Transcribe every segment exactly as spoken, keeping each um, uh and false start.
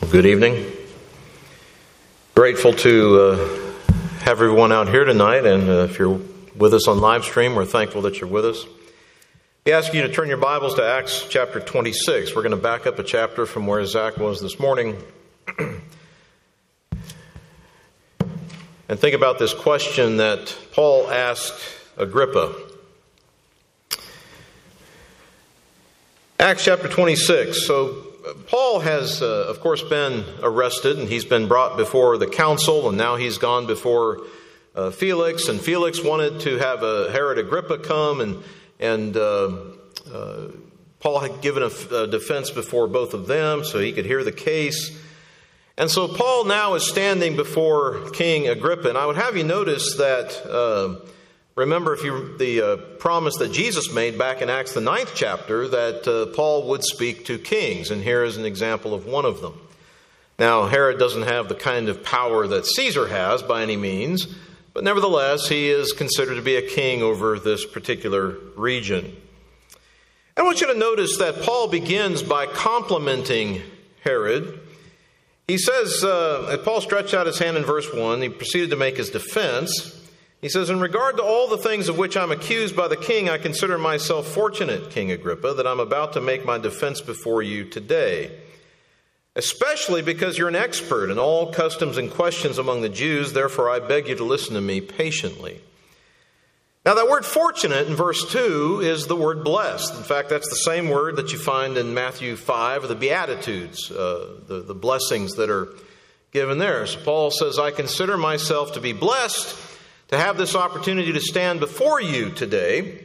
Good evening. Grateful to uh, have everyone out here tonight, and uh, if you're with us on live stream, we're thankful that you're with us. We ask you to turn your Bibles to Acts chapter twenty-six. We're going to back up a chapter from where Zach was this morning and think about this question that Paul asked Agrippa. Acts chapter twenty-six. So Paul has, uh, of course, been arrested, and he's been brought before the council, and now he's gone before uh, Felix, and Felix wanted to have uh, Herod Agrippa come, and and uh, uh, Paul had given a, a defense before both of them so he could hear the case. And so Paul now is standing before King Agrippa, and I would have you notice that, uh, remember if you the uh, promise that Jesus made back in Acts the ninth chapter that uh, Paul would speak to kings, and here is an example of one of them. Now, Herod doesn't have the kind of power that Caesar has by any means, but nevertheless, he is considered to be a king over this particular region. I want you to notice that Paul begins by complimenting Herod. He says, uh, Paul stretched out his hand in verse one, he proceeded to make his defense. He says, in regard to all the things of which I'm accused by the king, I consider myself fortunate, King Agrippa, that I'm about to make my defense before you today. Especially because you're an expert in all customs and questions among the Jews, therefore I beg you to listen to me patiently. Now that word fortunate in verse two is the word blessed. In fact, that's the same word that you find in Matthew five, the Beatitudes, uh, the, the blessings that are given there. So Paul says, I consider myself to be blessed to have this opportunity to stand before you today,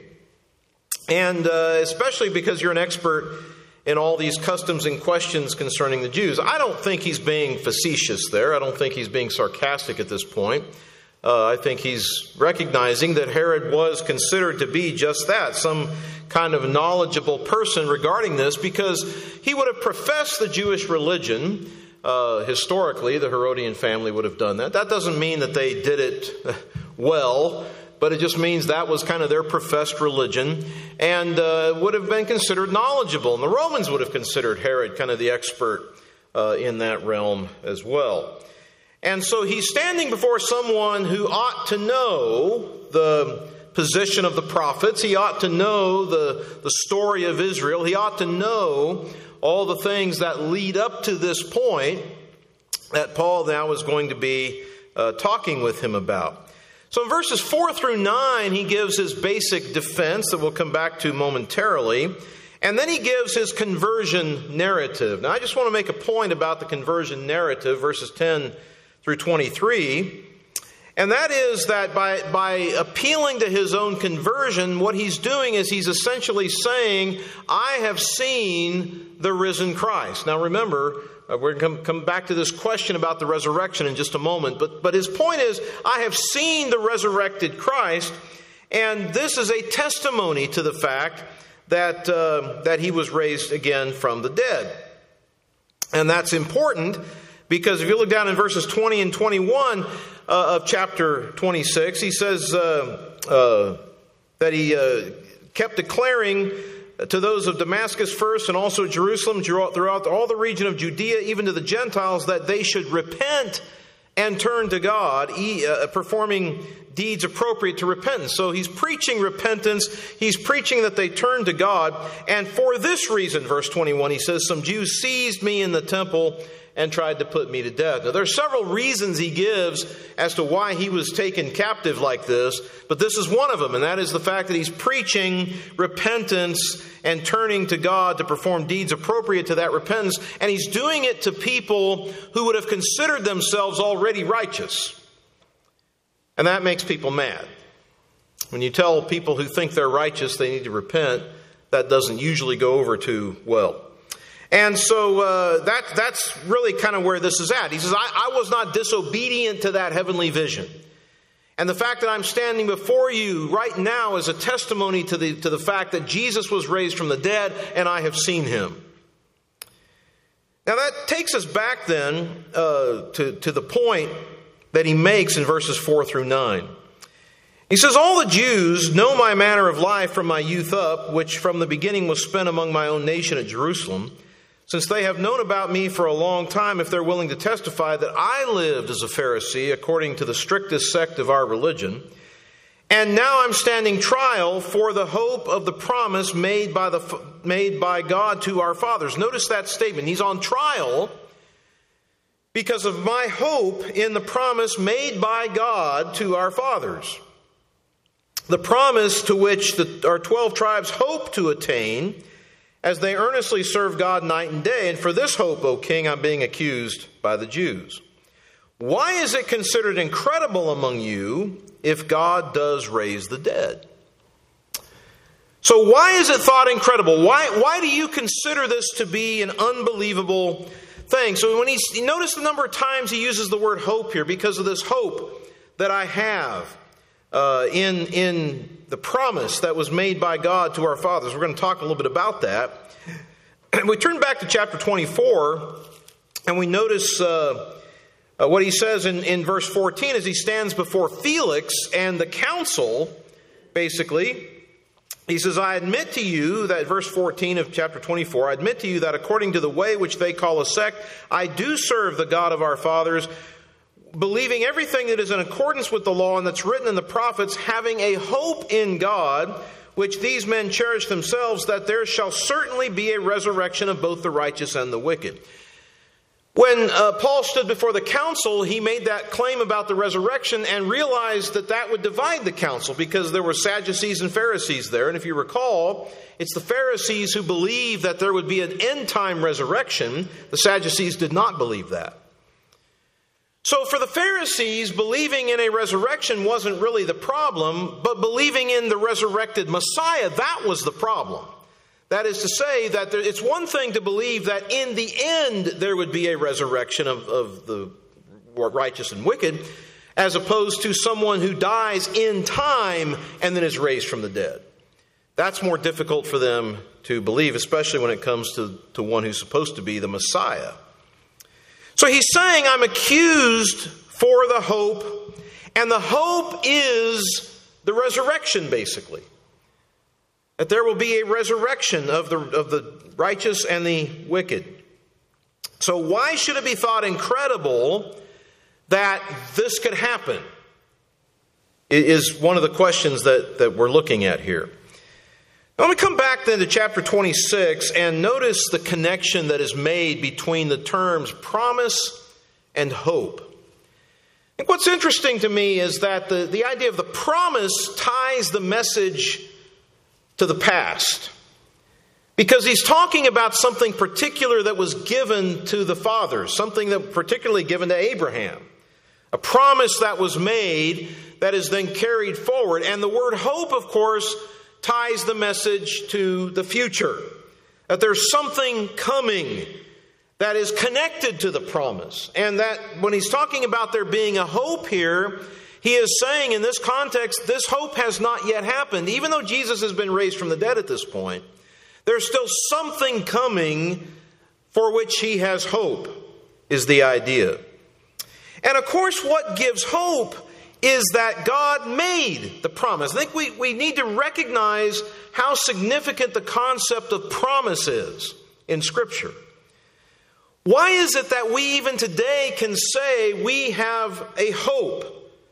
and uh, especially because you're an expert in all these customs and questions concerning the Jews. I don't think he's being facetious there. I don't think he's being sarcastic at this point. Uh, I think he's recognizing that Herod was considered to be just that, some kind of knowledgeable person regarding this, because he would have professed the Jewish religion. Uh, historically, the Herodian family would have done that. That doesn't mean that they did it well, but it just means that was kind of their professed religion, and uh, would have been considered knowledgeable. And the Romans would have considered Herod kind of the expert uh, in that realm as well. And so he's standing before someone who ought to know the position of the prophets. He ought to know the, the story of Israel. He ought to know all the things that lead up to this point that Paul now is going to be uh, talking with him about. So in verses four through nine, he gives his basic defense that we'll come back to momentarily. And then he gives his conversion narrative. Now, I just want to make a point about the conversion narrative, verses ten through twenty-three. And that is that by, by appealing to his own conversion, what he's doing is he's essentially saying, I have seen the risen Christ. Now remember, uh, we're going to come back to this question about the resurrection in just a moment. But, but his point is, I have seen the resurrected Christ. And this is a testimony to the fact that, uh, that he was raised again from the dead. And that's important because if you look down in verses twenty and twenty-one, Uh, of chapter twenty-six, he says uh, uh, that he uh, kept declaring to those of Damascus first and also Jerusalem, throughout all the region of Judea, even to the Gentiles, that they should repent and turn to God, uh, performing deeds appropriate to repentance. So he's preaching repentance. He's preaching that they turn to God. And for this reason, verse twenty-one, he says, some Jews seized me in the temple and tried to put me to death. Now, there are several reasons he gives as to why he was taken captive like this, but this is one of them, and that is the fact that he's preaching repentance and turning to God to perform deeds appropriate to that repentance, and he's doing it to people who would have considered themselves already righteous. And that makes people mad. When you tell people who think they're righteous they need to repent, that doesn't usually go over too well. And so uh, that, that's really kind of where this is at. He says, I, I was not disobedient to that heavenly vision. And the fact that I'm standing before you right now is a testimony to the, to the fact that Jesus was raised from the dead and I have seen him. Now that takes us back then uh, to, to the point that he makes in verses four through nine. He says, all the Jews know my manner of life from my youth up, which from the beginning was spent among my own nation at Jerusalem. since they have known about me for a long time, if they're willing to testify that I lived as a Pharisee according to the strictest sect of our religion, and now I'm standing trial for the hope of the promise made by the made by God to our fathers. Notice that statement. He's on trial because of my hope in the promise made by God to our fathers. The promise to which the, our twelve tribes hope to attain as they earnestly serve God night and day. And for this hope, O king, I'm being accused by the Jews. Why is it considered incredible among you if God does raise the dead? So why is it thought incredible? Why, why do you consider this to be an unbelievable thing? So when he's, you notice the number of times he uses the word hope here, because of this hope that I have uh, in, in the promise that was made by God to our fathers. We're going to talk a little bit about that. We turn back to chapter twenty-four, and we notice uh, uh, what he says in, in verse fourteen as he stands before Felix and the council, basically. He says, I admit to you that, verse fourteen of chapter twenty-four, I admit to you that according to the way which they call a sect, I do serve the God of our fathers, believing everything that is in accordance with the law and that's written in the prophets, having a hope in God, which these men cherish themselves, that there shall certainly be a resurrection of both the righteous and the wicked. When uh, Paul stood before the council, he made that claim about the resurrection and realized that that would divide the council because there were Sadducees and Pharisees there. And if you recall, it's the Pharisees who believed that there would be an end-time resurrection. The Sadducees did not believe that. So for the Pharisees, believing in a resurrection wasn't really the problem, but believing in the resurrected Messiah, that was the problem. That is to say that there, it's one thing to believe that in the end there would be a resurrection of, of the righteous and wicked, as opposed to someone who dies in time and then is raised from the dead. That's more difficult for them to believe, especially when it comes to, to one who's supposed to be the Messiah. So he's saying, I'm accused for the hope, and the hope is the resurrection, basically. That there will be a resurrection of the, of the righteous and the wicked. So why should it be thought incredible that this could happen? It is one of the questions that, that we're looking at here. Now, let me come back then to chapter twenty-six and notice the connection that is made between the terms promise and hope. I think what's interesting to me is that the, the idea of the promise ties the message to the past. Because he's talking about something particular that was given to the fathers, something that was particularly given to Abraham. A promise that was made that is then carried forward. And the word hope, of course, ties the message to the future. That there's something coming that is connected to the promise. And that when he's talking about there being a hope here, he is saying in this context, this hope has not yet happened. Even though Jesus has been raised from the dead at this point, there's still something coming for which he has hope, is the idea. And of course, what gives hope is that God made the promise. I think we, we need to recognize how significant the concept of promise is in Scripture. Why is it that we even today can say we have a hope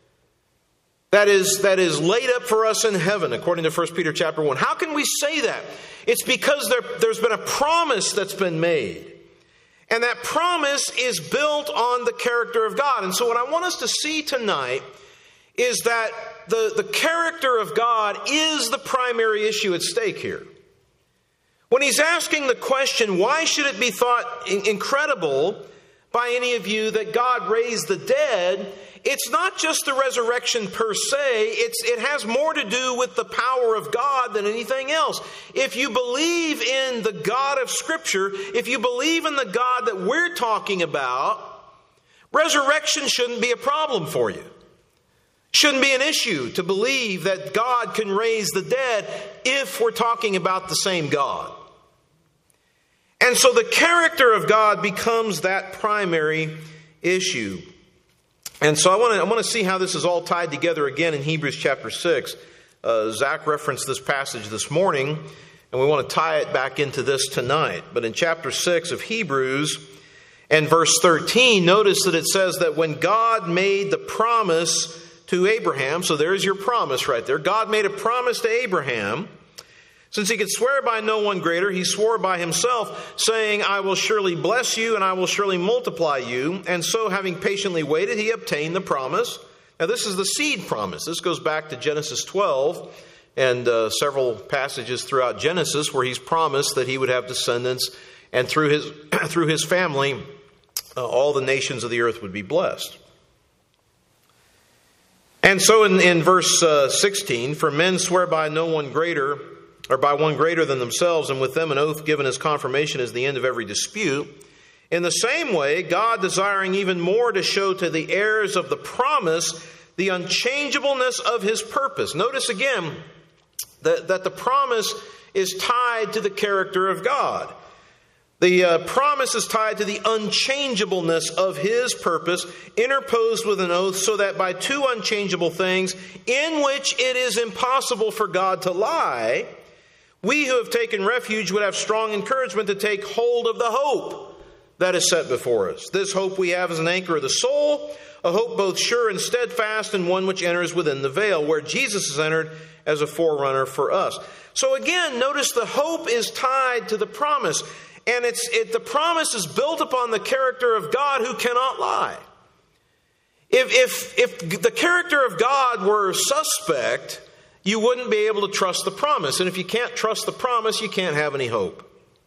that is, that is laid up for us in heaven, according to First Peter chapter one? How can we say that? It's because there, there's been a promise that's been made. And that promise is built on the character of God. And so what I want us to see tonight is that the, the character of God is the primary issue at stake here. When he's asking the question, why should it be thought incredible by any of you that God raised the dead? It's not just the resurrection per se. It's, it has more to do with the power of God than anything else. If you believe in the God of Scripture, if you believe in the God that we're talking about, resurrection shouldn't be a problem for you. Shouldn't be an issue to believe that God can raise the dead if we're talking about the same God. And so the character of God becomes that primary issue. And so I want to I want to see how this is all tied together again in Hebrews chapter six. Uh, Zach referenced this passage this morning, And we want to tie it back into this tonight. But in chapter six of Hebrews and verse thirteen, notice that it says that when God made the promise to Abraham, so there's your promise right there. God made a promise to Abraham. Since he could swear by no one greater, he swore by himself, saying, I will surely bless you and I will surely multiply you. And so, having patiently waited, he obtained the promise. Now, this is the seed promise. This goes back to Genesis twelve and uh, several passages throughout Genesis where he's promised that he would have descendants, and through his through his family, uh, all the nations of the earth would be blessed. And so in, in verse uh, sixteen, for men swear by no one greater, or by one greater than themselves, and with them an oath given as confirmation is the end of every dispute. In the same way, God, desiring even more to show to the heirs of the promise the unchangeableness of his purpose. Notice again that, that the promise is tied to the character of God. The uh, promise is tied to the unchangeableness of his purpose, interposed with an oath, so that by two unchangeable things, in which it is impossible for God to lie, we who have taken refuge would have strong encouragement to take hold of the hope that is set before us. This hope we have as an anchor of the soul, a hope both sure and steadfast, and one which enters within the veil, where Jesus has entered as a forerunner for us. So again, notice the hope is tied to the promise. And it's it, the promise is built upon the character of God who cannot lie. If, if, if the character of God were suspect, you wouldn't be able to trust the promise. And if you can't trust the promise, you can't have any hope.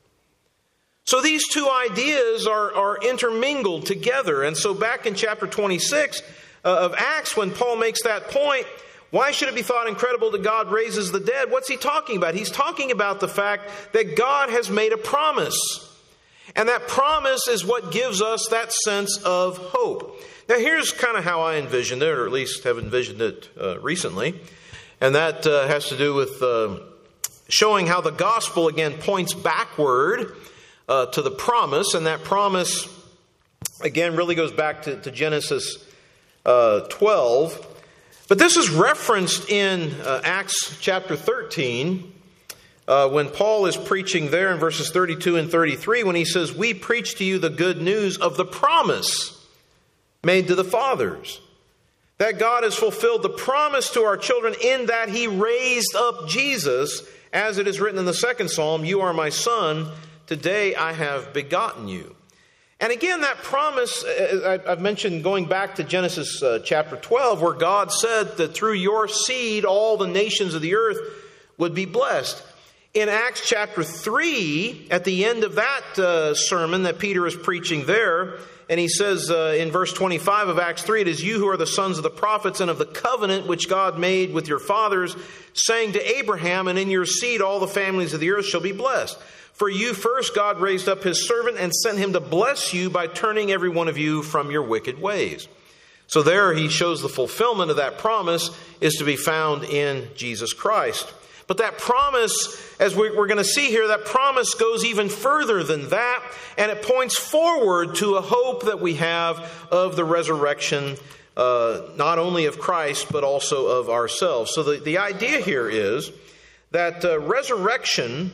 So these two ideas are, are intermingled together. And so back in chapter twenty-six of Acts, when Paul makes that point, why should it be thought incredible that God raises the dead? What's he talking about? He's talking about the fact that God has made a promise. And that promise is what gives us that sense of hope. Now here's kind of how I envisioned it, or at least have envisioned it uh, recently. And that uh, has to do with uh, showing how the gospel, again, points backward uh, to the promise. And that promise, again, really goes back to, to Genesis uh, twelve. But this is referenced in uh, Acts chapter thirteen, uh, when Paul is preaching there in verses thirty-two and thirty-three, when he says, we preach to you the good news of the promise made to the fathers, that God has fulfilled the promise to our children in that he raised up Jesus, as it is written in the second psalm, you are my son, today I have begotten you. And again, that promise, I've mentioned going back to Genesis chapter twelve, where God said that through your seed, all the nations of the earth would be blessed. In Acts chapter three, at the end of that uh, sermon that Peter is preaching there, and he says uh, in verse twenty-five of Acts three, it is you who are the sons of the prophets and of the covenant which God made with your fathers, saying to Abraham, and in your seed all the families of the earth shall be blessed. For you first God raised up his servant and sent him to bless you by turning every one of you from your wicked ways. So there he shows the fulfillment of that promise is to be found in Jesus Christ. But that promise, as we're going to see here, that promise goes even further than that. And it points forward to a hope that we have of the resurrection, uh, not only of Christ, but also of ourselves. So the, the idea here is that uh, resurrection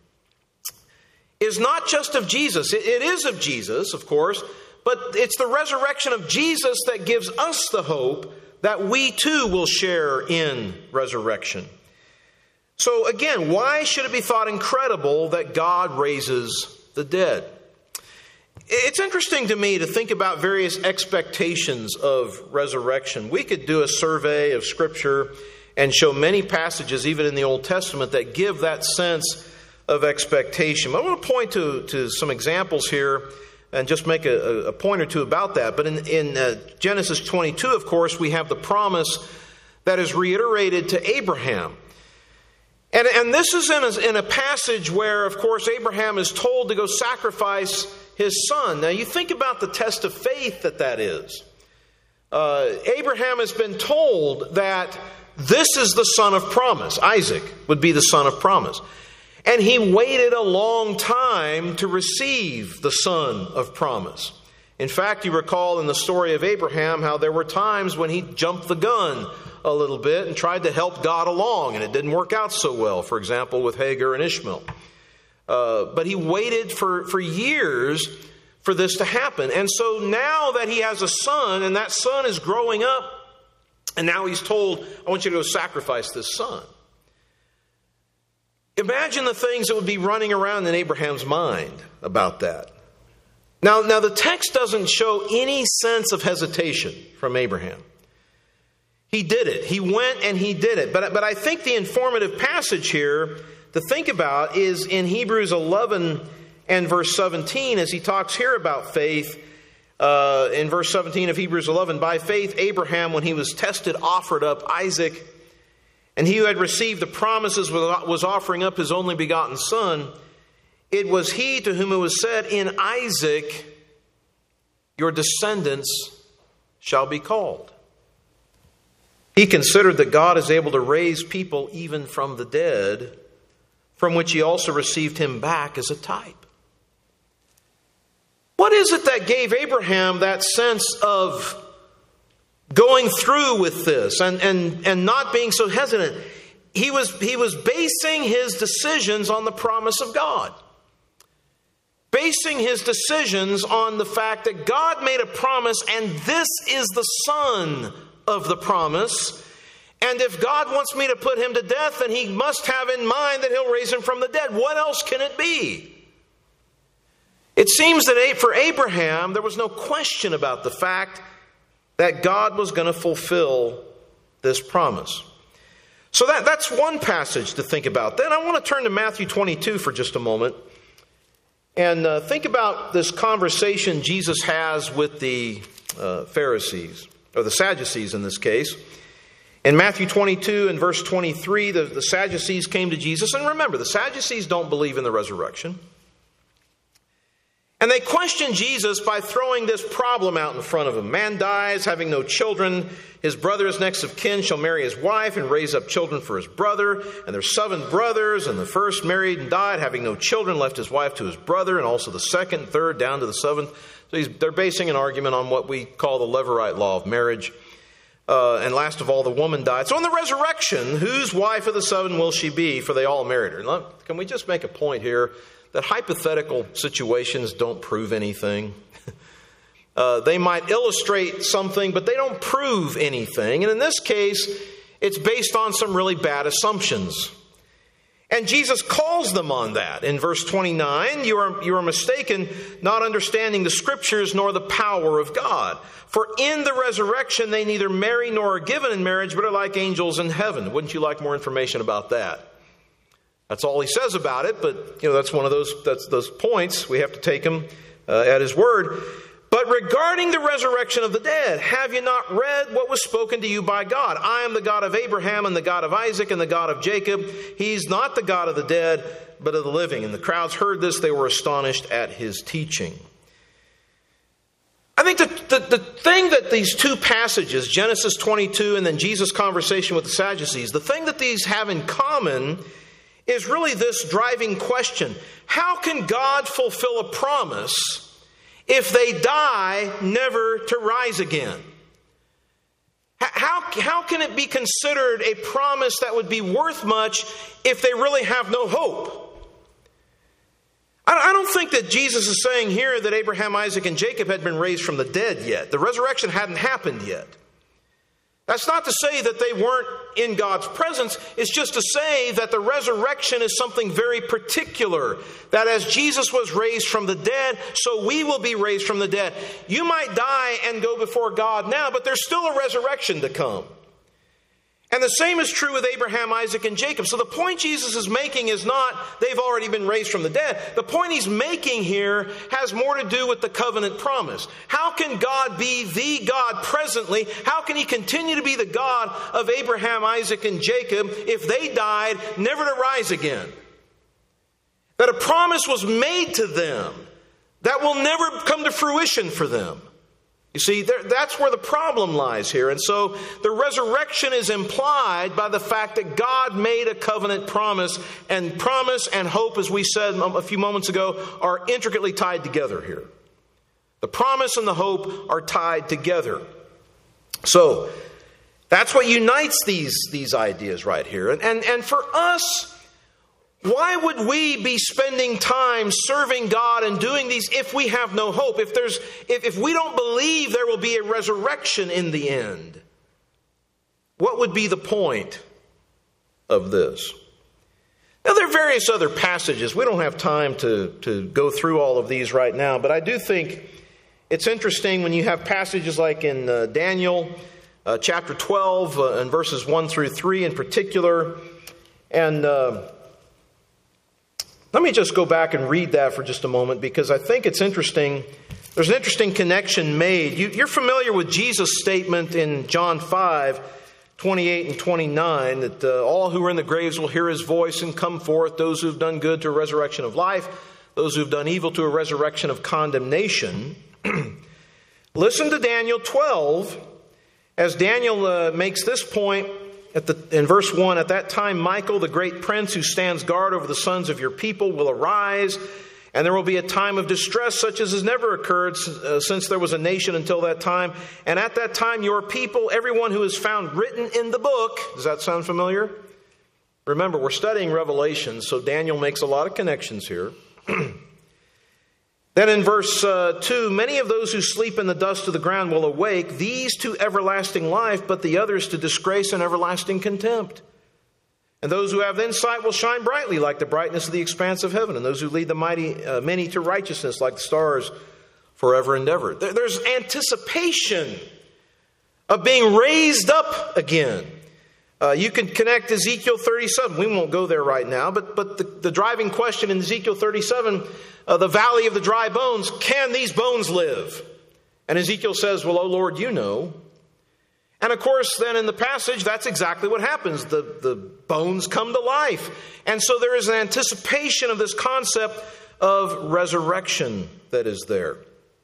is not just of Jesus. It, it is of Jesus, of course, but it's the resurrection of Jesus that gives us the hope that we too will share in resurrection. So again, why should it be thought incredible that God raises the dead? It's interesting to me to think about various expectations of resurrection. We could do a survey of Scripture and show many passages, even in the Old Testament, that give that sense of expectation. But I want to point to, to some examples here and just make a, a point or two about that. But in, in uh, Genesis twenty-two, of course, we have the promise that is reiterated to Abraham. And, and this is in a, in a passage where, of course, Abraham is told to go sacrifice his son. Now, you think about the test of faith that that is. Uh, Abraham has been told that this is the son of promise. Isaac would be the son of promise. And he waited a long time to receive the son of promise. In fact, you recall in the story of Abraham how there were times when he jumped the gun a little bit and tried to help God along, and it didn't work out so well, for example, with Hagar and Ishmael. Uh, but he waited for, for years for this to happen. And so now that he has a son, and that son is growing up, and now he's told, I want you to go sacrifice this son. Imagine the things that would be running around in Abraham's mind about that. Now, now the text doesn't show any sense of hesitation from Abraham. He did it. He went and he did it. But, but I think the informative passage here to think about is in Hebrews eleven and verse seventeen, as he talks here about faith. Uh, in verse seventeen of Hebrews eleven, by faith Abraham, when he was tested, offered up Isaac. And he who had received the promises was offering up his only begotten son. It was he to whom it was said, in Isaac your descendants shall be called. He considered that God is able to raise people even from the dead, from which he also received him back as a type. What is it that gave Abraham that sense of going through with this and, and, and not being so hesitant? He was, he was basing his decisions on the promise of God. Basing his decisions on the fact that God made a promise, and this is the son of the promise. And if God wants me to put him to death, then he must have in mind that he'll raise him from the dead. What else can it be? It seems that for Abraham, there was no question about the fact that God was going to fulfill this promise. So that, that's one passage to think about. Then I want to turn to Matthew twenty-two for just a moment and uh, think about this conversation Jesus has with the uh, Pharisees, or the Sadducees in this case. In Matthew twenty-two and verse twenty-three, the, the Sadducees came to Jesus. And remember, the Sadducees don't believe in the resurrection. And they question Jesus by throwing this problem out in front of him. Man dies, having no children. His brother is next of kin, shall marry his wife and raise up children for his brother. And there's seven brothers, and the first married and died, having no children, left his wife to his brother, and also the second, third, down to the seventh. So he's, they're basing an argument on what we call the Levirate law of marriage. Uh, and last of all, the woman died. So in the resurrection, whose wife of the seven will she be? For they all married her. Can we just make a point here that hypothetical situations don't prove anything? uh, they might illustrate something, but they don't prove anything. And in this case, it's based on some really bad assumptions. And Jesus calls them on that. In verse twenty-nine, you are, you are mistaken, not understanding the Scriptures nor the power of God. For in the resurrection they neither marry nor are given in marriage, but are like angels in heaven. Wouldn't you like more information about that? That's all he says about it, but you know that's one of those that's those points. We have to take him uh, at his word. But regarding the resurrection of the dead, have you not read what was spoken to you by God? I am the God of Abraham and the God of Isaac and the God of Jacob. He's not the God of the dead, but of the living. And the crowds heard this. They were astonished at his teaching. I think the, the, the thing that these two passages, Genesis twenty-two and then Jesus' conversation with the Sadducees, the thing that these have in common is really this driving question. How can God fulfill a promise if they die never to rise again? How, how can it be considered a promise that would be worth much if they really have no hope? I don't think that Jesus is saying here that Abraham, Isaac, and Jacob had been raised from the dead yet. The resurrection hadn't happened yet. That's not to say that they weren't in God's presence. It's just to say that the resurrection is something very particular. That as Jesus was raised from the dead, so we will be raised from the dead. You might die and go before God now, but there's still a resurrection to come. And the same is true with Abraham, Isaac, and Jacob. So the point Jesus is making is not they've already been raised from the dead. The point he's making here has more to do with the covenant promise. How can God be the God presently? How can he continue to be the God of Abraham, Isaac, and Jacob if they died never to rise again? That a promise was made to them that will never come to fruition for them. You see, there, that's where the problem lies here. And so the resurrection is implied by the fact that God made a covenant promise, and promise and hope, as we said a few moments ago, are intricately tied together here. The promise and the hope are tied together. So, That's what unites these, these ideas right here. And, and, and for us, why would we be spending time serving God and doing these if we have no hope? If there's, if, if we don't believe there will be a resurrection in the end, what would be the point of this? Now, there are various other passages. We don't have time to, to go through all of these right now, but I do think it's interesting when you have passages like in uh, Daniel uh, chapter twelve uh, and verses one through three in particular. And uh, let me just go back and read that for just a moment, because I think it's interesting. There's an interesting connection made. You, you're familiar with Jesus' statement in John five, twenty-eight and twenty-nine, that uh, all who are in the graves will hear his voice and come forth, those who have done good to a resurrection of life, those who have done evil to a resurrection of condemnation. Listen to Daniel twelve, as Daniel uh, makes this point at the, in verse one. At that time, Michael, the great prince who stands guard over the sons of your people, will arise, and there will be a time of distress such as has never occurred uh, since there was a nation until that time. And at that time, your people, everyone who is found written in the book. Does that sound familiar? Remember, we're studying Revelation, so Daniel makes a lot of connections here. Then in verse uh, two, many of those who sleep in the dust of the ground will awake, these to everlasting life, but the others to disgrace and everlasting contempt. And those who have insight will shine brightly like the brightness of the expanse of heaven, and those who lead the mighty uh, many to righteousness like the stars forever and ever. There, there's anticipation of being raised up again. Uh, you can connect Ezekiel thirty-seven. We won't go there right now, but, but the, the driving question in Ezekiel thirty-seven, uh, the valley of the dry bones, can these bones live? And Ezekiel says, well, oh Lord, you know. And of course, then in the passage, that's exactly what happens. The, the bones come to life. And so there is an anticipation of this concept of resurrection that is there.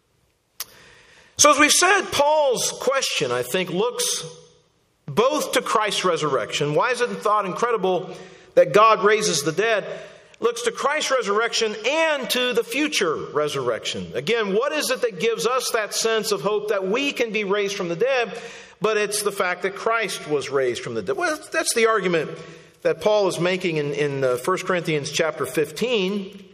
So as we've said, Paul's question, I think, looks both to Christ's resurrection. Why is it thought incredible that God raises the dead? Looks to Christ's resurrection and to the future resurrection. Again, what is it that gives us that sense of hope that we can be raised from the dead? But it's the fact that Christ was raised from the dead. Well, that's the argument that Paul is making in, in First Corinthians chapter fifteen,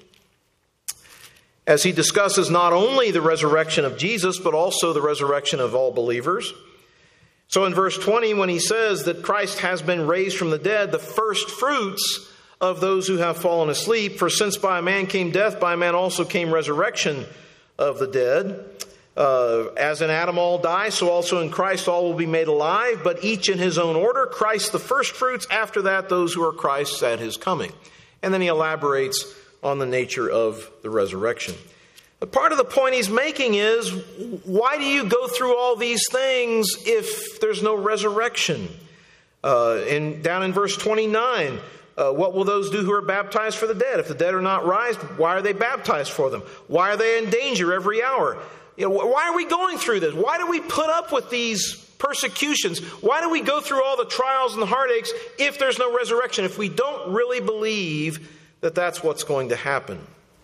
as he discusses not only the resurrection of Jesus, but also the resurrection of all believers. So in verse twenty, when he says that Christ has been raised from the dead, the first fruits of those who have fallen asleep, for since by a man came death, by a man also came resurrection of the dead. Uh, as in Adam all die, so also in Christ all will be made alive, but each in his own order. Christ the first fruits, after that those who are Christ's at his coming. And then he elaborates on the nature of the resurrection. But part of the point he's making is, why do you go through all these things if there's no resurrection? Uh, in, down in verse twenty-nine, uh, what will those do who are baptized for the dead? If the dead are not raised, why are they baptized for them? Why are they in danger every hour? You know, why are we going through this? Why do we put up with these persecutions? Why do we go through all the trials and the heartaches if there's no resurrection, if we don't really believe that that's what's going to happen?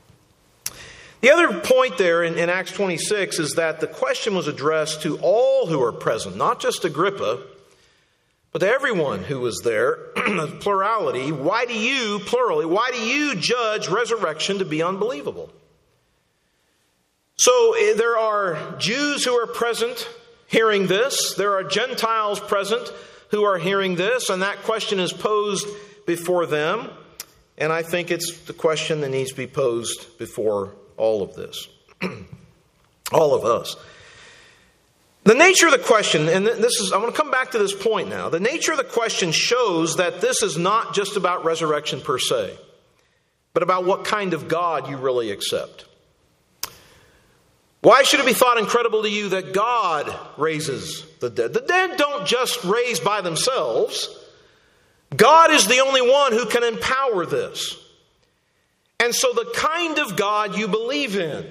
The other point there in, in Acts twenty-six is that the question was addressed to all who are present, not just Agrippa, but to everyone who was there, plurality. Why do you, plurally, why do you judge resurrection to be unbelievable? So there are Jews who are present hearing this. There are Gentiles present who are hearing this, and that question is posed before them. And I think it's the question that needs to be posed before all of this, all of us. The nature of the question, and this is, I want to come back to this point now. The nature of the question shows that this is not just about resurrection per se, but about what kind of God you really accept. Why should it be thought incredible to you that God raises the dead? The dead don't just raise by themselves. God is the only one who can empower this. And so the kind of God you believe in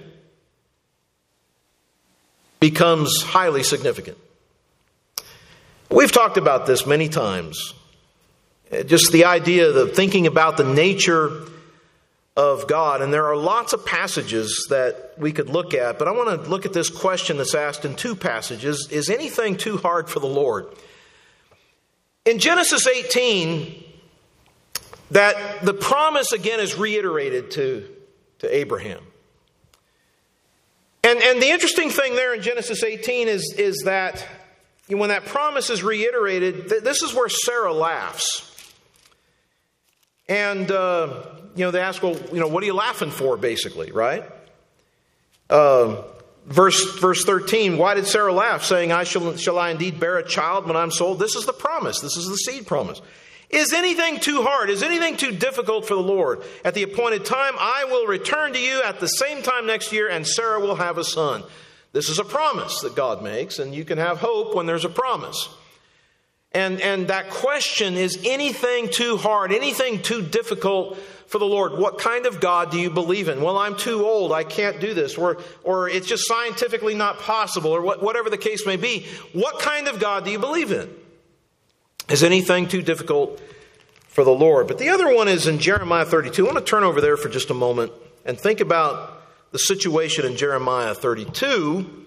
becomes highly significant. We've talked about this many times. Just the idea of thinking about the nature of God. And there are lots of passages that we could look at, but I want to look at this question that's asked in two passages. Is anything too hard for the Lord? In Genesis eighteen, that the promise again is reiterated to, to Abraham. And, and the interesting thing there in Genesis eighteen is, is that when that promise is reiterated, this is where Sarah laughs. And, uh, you know, they ask, well, you know, what are you laughing for, basically, right? Uh, verse, verse thirteen, why did Sarah laugh, saying, I shall, shall I indeed bear a child when I'm sold? This is the promise. This is the seed promise. Is anything too hard? Is anything too difficult for the Lord? At the appointed time, I will return to you at the same time next year, and Sarah will have a son. This is a promise that God makes, and you can have hope when there's a promise. And, and that question, is anything too hard, anything too difficult for the Lord? What kind of God do you believe in? Well, I'm too old, I can't do this, or, or it's just scientifically not possible, or what, whatever the case may be. What kind of God do you believe in? Is anything too difficult for the Lord? But the other one is in Jeremiah thirty-two. I want to turn over there for just a moment and think about the situation in Jeremiah thirty-two.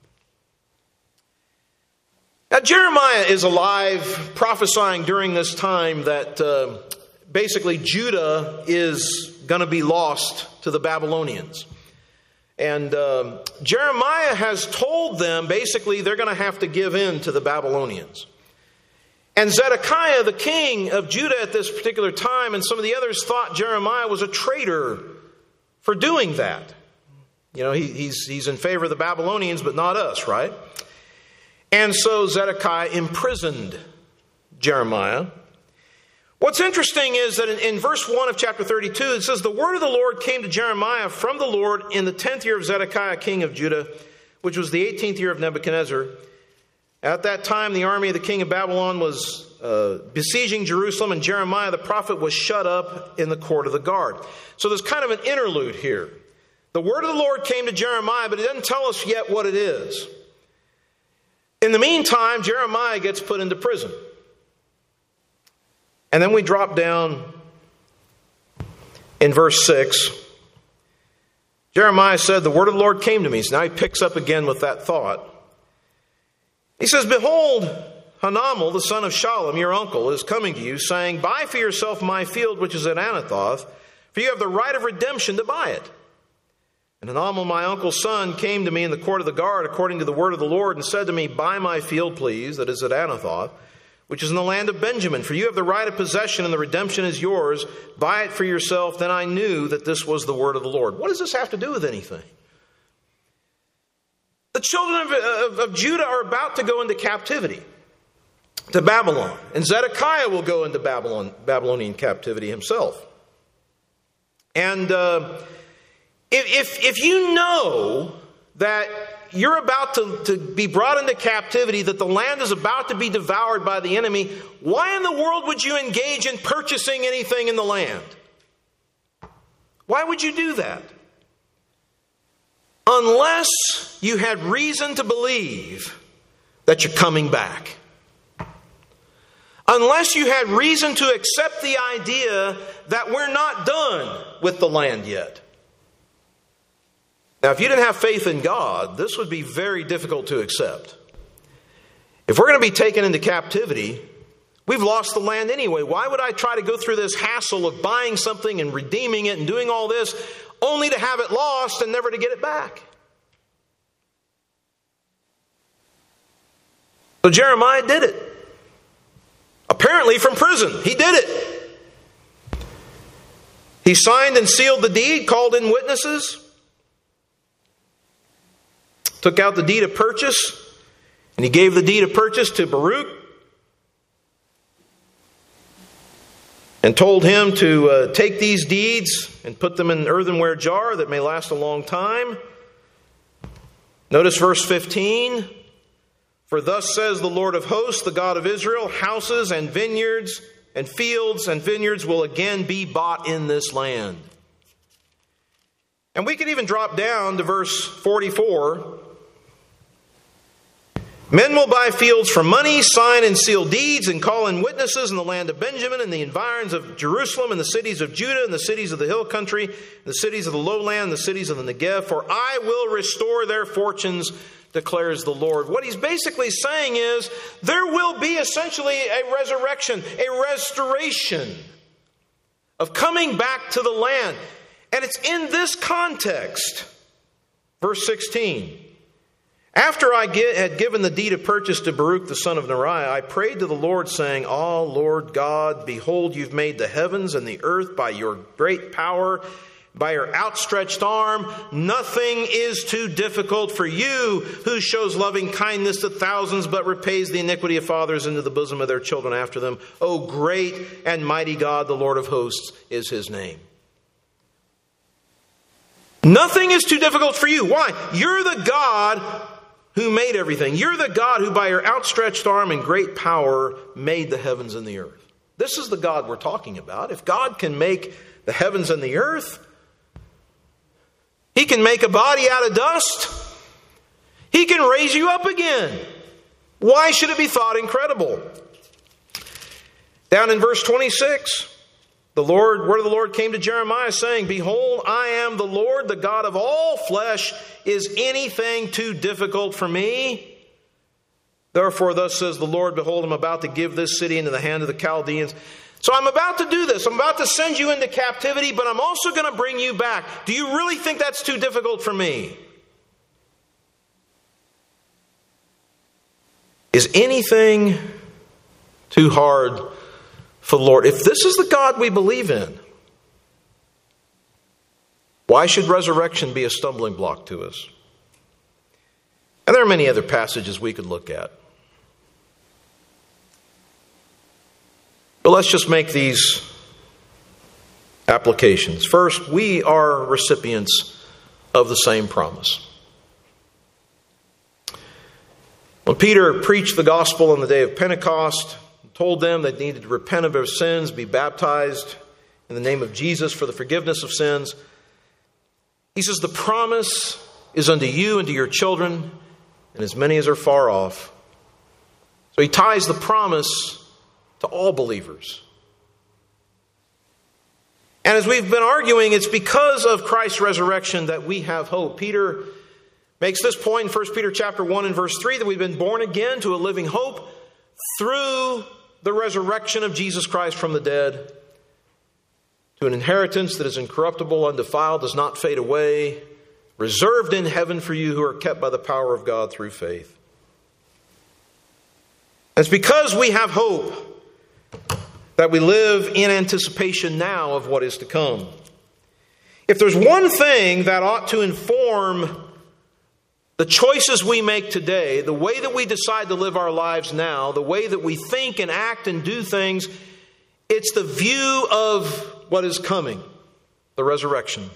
Now, Jeremiah is alive, prophesying during this time that uh, basically Judah is going to be lost to the Babylonians. And uh, Jeremiah has told them basically they're going to have to give in to the Babylonians. And Zedekiah, the king of Judah at this particular time, and some of the others thought Jeremiah was a traitor for doing that. You know, he, he's, he's in favor of the Babylonians, but not us, right? And so Zedekiah imprisoned Jeremiah. What's interesting is that in, in verse one of chapter thirty-two, it says, the word of the Lord came to Jeremiah from the Lord in the tenth year of Zedekiah, king of Judah, which was the eighteenth year of Nebuchadnezzar. At that time, the army of the king of Babylon was uh, besieging Jerusalem, and Jeremiah the prophet was shut up in the court of the guard. So there's kind of an interlude here. The word of the Lord came to Jeremiah, but it doesn't tell us yet what it is. In the meantime, Jeremiah gets put into prison. And then we drop down in verse six. Jeremiah said, the word of the Lord came to me. So now he picks up again with that thought. He says, behold, Hanamel, the son of Shallum, your uncle, is coming to you, saying, buy for yourself my field which is at Anathoth, for you have the right of redemption to buy it. And Hanamel, my uncle's son, came to me in the court of the guard according to the word of the Lord, and said to me, buy my field, please, that is at Anathoth, which is in the land of Benjamin, for you have the right of possession, and the redemption is yours. Buy it for yourself. Then I knew that this was the word of the Lord. What does this have to do with anything? The children of, of, of Judah are about to go into captivity to Babylon. And Zedekiah will go into Babylon, Babylonian captivity himself. And uh, if, if you know that you're about to, to be brought into captivity, that the land is about to be devoured by the enemy, why in the world would you engage in purchasing anything in the land? Why would you do that? Unless you had reason to believe that you're coming back. Unless you had reason to accept the idea that we're not done with the land yet. Now, if you didn't have faith in God, this would be very difficult to accept. If we're going to be taken into captivity, we've lost the land anyway. Why would I try to go through this hassle of buying something and redeeming it and doing all this only to have it lost and never to get it back? So Jeremiah did it. Apparently from prison. He did it. He signed and sealed the deed, called in witnesses, took out the deed of purchase, and he gave the deed of purchase to Baruch and told him to uh, take these deeds and put them in an earthenware jar that may last a long time. Notice verse fifteen. For thus says the Lord of hosts, the God of Israel, houses and vineyards and fields and vineyards will again be bought in this land. And we could even drop down to verse forty-four. Men will buy fields for money, sign and seal deeds, and call in witnesses in the land of Benjamin, and the environs of Jerusalem, and the cities of Judah, and the cities of the hill country, and the cities of the lowland, and the cities of the Negev. For I will restore their fortunes, declares the Lord. What he's basically saying is, there will be essentially a resurrection, a restoration of coming back to the land. And it's in this context, verse sixteen. After I had given the deed of purchase to Baruch the son of Neriah, I prayed to the Lord, saying, "Ah, Lord God, behold, you've made the heavens and the earth by your great power, by your outstretched arm. Nothing is too difficult for you, who shows loving kindness to thousands, but repays the iniquity of fathers into the bosom of their children after them. O great and mighty God, the Lord of hosts is his name." Nothing is too difficult for you. Why? You're the God who made everything. You're the God who by your outstretched arm and great power made the heavens and the earth. This is the God we're talking about. If God can make the heavens and the earth, he can make a body out of dust. He can raise you up again. Why should it be thought incredible? Down in verse twenty-six, the Lord, word of the Lord came to Jeremiah saying, "Behold, I am the Lord, the God of all flesh. Is anything too difficult for me? Therefore, thus says the Lord, behold, I'm about to give this city into the hand of the Chaldeans." So I'm about to do this. I'm about to send you into captivity, but I'm also going to bring you back. Do you really think that's too difficult for me? Is anything too hard for the Lord? If this is the God we believe in, why should resurrection be a stumbling block to us? And there are many other passages we could look at. But let's just make these applications. First, we are recipients of the same promise. When Peter preached the gospel on the day of Pentecost, told them they needed to repent of their sins, be baptized in the name of Jesus for the forgiveness of sins, he says, the promise is unto you and to your children, and as many as are far off. So he ties the promise to all believers. And as we've been arguing, it's because of Christ's resurrection that we have hope. Peter makes this point in First Peter chapter one and verse three, that we've been born again to a living hope through the resurrection of Jesus Christ from the dead, to an inheritance that is incorruptible, undefiled, does not fade away, reserved in heaven for you who are kept by the power of God through faith. It's because we have hope that we live in anticipation now of what is to come. If there's one thing that ought to inform the choices we make today, the way that we decide to live our lives now, the way that we think and act and do things, it's the view of what is coming, the resurrection.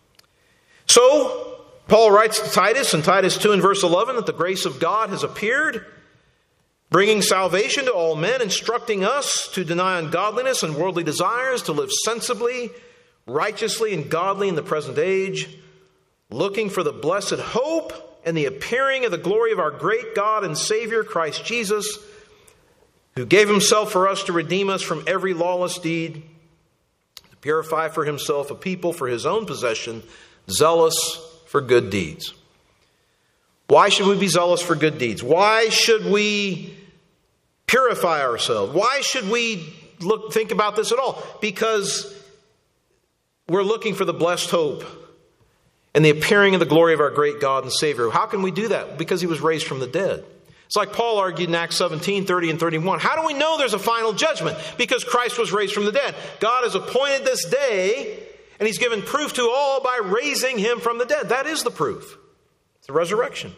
So, Paul writes to Titus in Titus two and verse eleven that the grace of God has appeared, bringing salvation to all men, instructing us to deny ungodliness and worldly desires, to live sensibly, righteously, and godly in the present age, looking for the blessed hope and the appearing of the glory of our great God and Savior, Christ Jesus, who gave himself for us to redeem us from every lawless deed, to purify for himself a people for his own possession, zealous for good deeds. Why should we be zealous for good deeds? Why should we purify ourselves? Why should we look think about this at all? Because we're looking for the blessed hope and the appearing of the glory of our great God and Savior. How can we do that? Because he was raised from the dead. It's like Paul argued in Acts seventeen, thirty and thirty-one. How do we know there's a final judgment? Because Christ was raised from the dead. God has appointed this day, and he's given proof to all by raising him from the dead. That is the proof. It's the resurrection.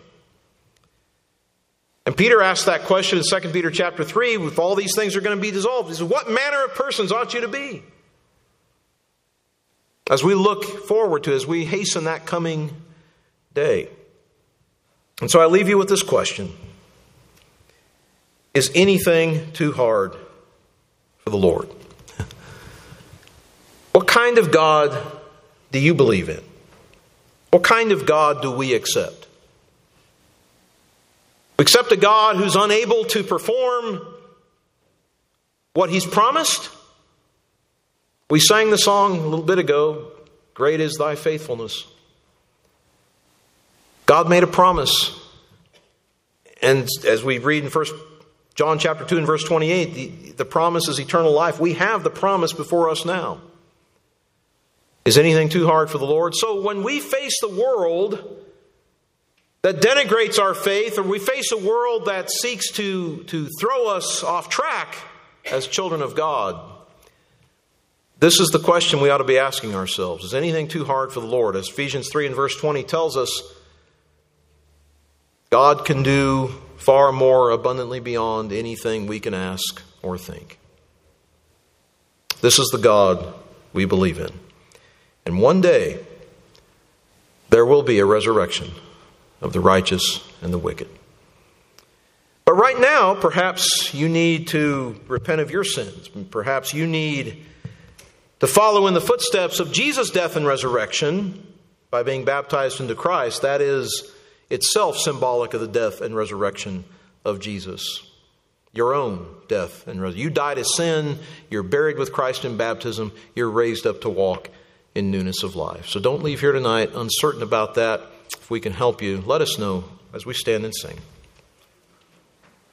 And Peter asked that question in Second Peter chapter three, if all these things are going to be dissolved. He says, what manner of persons ought you to be? As we look forward to, as we hasten that coming day. And so I leave you with this question. Is anything too hard for the Lord? What kind of God do you believe in? What kind of God do we accept? We accept a God who's unable to perform what He's promised. We sang the song a little bit ago, "Great is thy faithfulness." God made a promise. And as we read in First John chapter two and verse twenty-eight, the, the promise is eternal life. We have the promise before us now. Is anything too hard for the Lord? So when we face the world that denigrates our faith, or we face a world that seeks to, to throw us off track as children of God, this is the question we ought to be asking ourselves. Is anything too hard for the Lord? As Ephesians three and verse twenty tells us, God can do far more abundantly beyond anything we can ask or think. This is the God we believe in. And one day, there will be a resurrection of the righteous and the wicked. But right now, perhaps you need to repent of your sins. Perhaps you need to follow in the footsteps of Jesus' death and resurrection by being baptized into Christ. That is itself symbolic of the death and resurrection of Jesus. Your own death and resurrection. You died as sin. You're buried with Christ in baptism. You're raised up to walk in newness of life. So don't leave here tonight uncertain about that. If we can help you, let us know as we stand and sing.